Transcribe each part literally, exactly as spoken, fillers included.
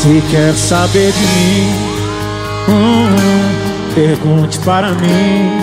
Se quer saber de mim, hum, pergunte para mim.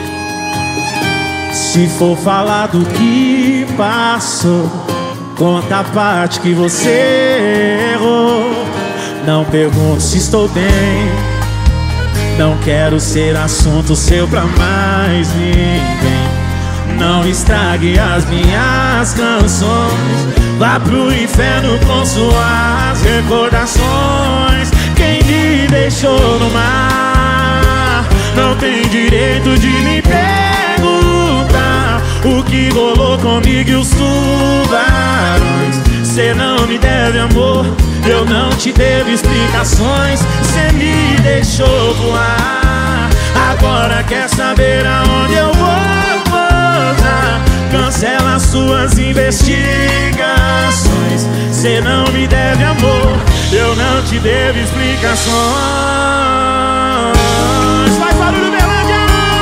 Se for falar do que passou, conta a parte que você errou. Não pergunte se estou bem, não quero ser assunto seu pra mais ninguém. Não estrague as minhas canções, vá pro inferno com suas recordações. Quem me deixou no mar não tem direito de me perguntar o que rolou comigo e os tubarões. Cê não me deve amor, eu não te devo explicações. Cê me deixou voar, agora quer saber aonde eu vou pousar. Cancela suas investigações. Cê não me deve amor, eu não te devo explicações. Faz barulho, Berlândia!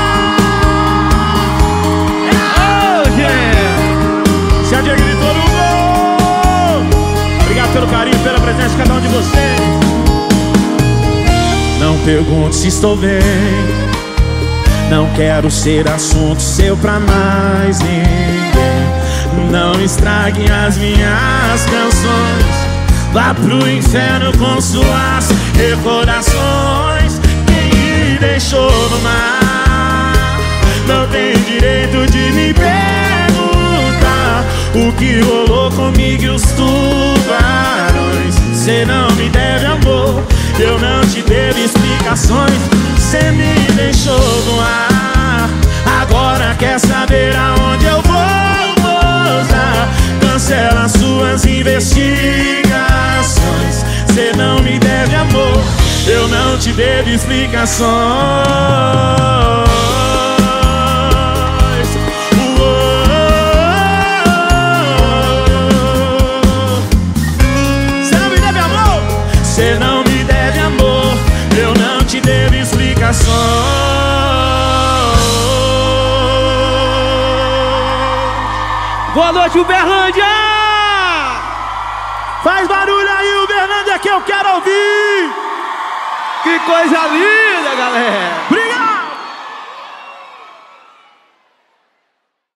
Oh, yeah! Se a Dia gritou no gol. Obrigado pelo carinho, pela presença de cada um de vocês. Não pergunte se estou bem, não quero ser assunto seu pra mais ninguém. Não estrague as minhas canções, vá pro inferno com suas recordações. Quem me deixou no mar não tem direito de me perguntar o que rolou comigo e os tubarões. Cê não me deve amor, eu não te devo explicações. Cê me deixou no ar, agora quer saber aonde eu vou pousar. Cancela suas investigações. Cê não me deve amor, eu não te devo explicações. Cê não me deve amor, cê não me deve amor, eu não te devo explicações. Boa noite, Uberlândia! Faz barulho aí, Uberlândia, que eu quero ouvir! Que coisa linda, galera! Obrigado!